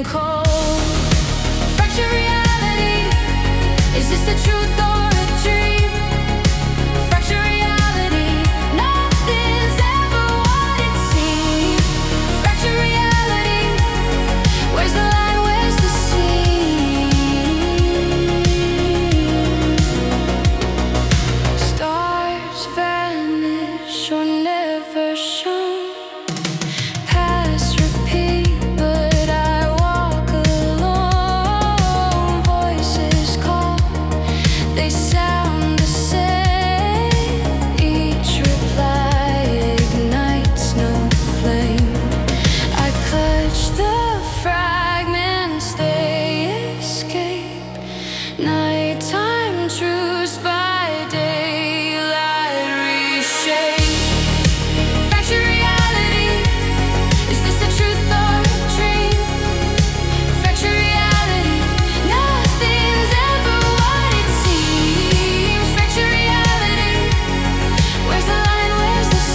slipping cold. Fractured reality, is this the truth or a dream? Fractured reality, nothing's ever what it seems. Fractured reality, where's the line, where's the seam? Stars vanish or never shown. Past repeat, but I walk alone. Voices call, they sound the same. Each reply ignites no flame. I clutch the fragments, they escape. Nighttime truce by daylight reshape. Fractured reality, is this the truth or a dream? Fractured reality, nothing's ever what it seems. Fractured reality, where's the line, where's the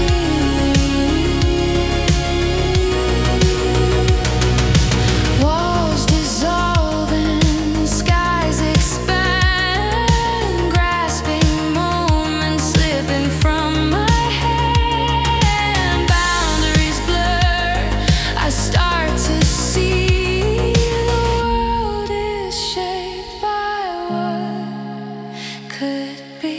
seam? Walls dissolve and skies expand, grasping moments slipping from my hand. Boundaries blur, I start to see the world is shaped by what could be.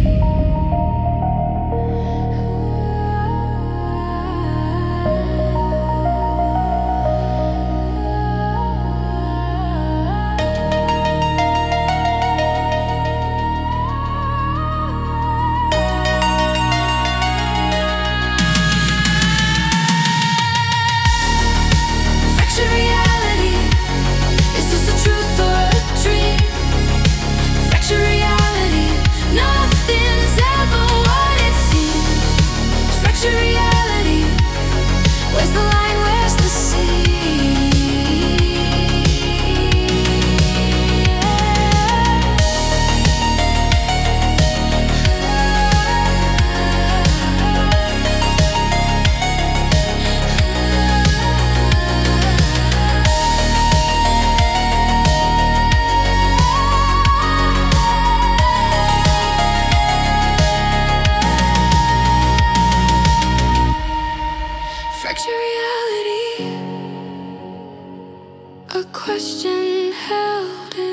Fractured reality, is this the truth or a dream? Fractured reality, nothing's ever what it seems. Fractured reality, where's the line, where's the Fractured reality, a question held in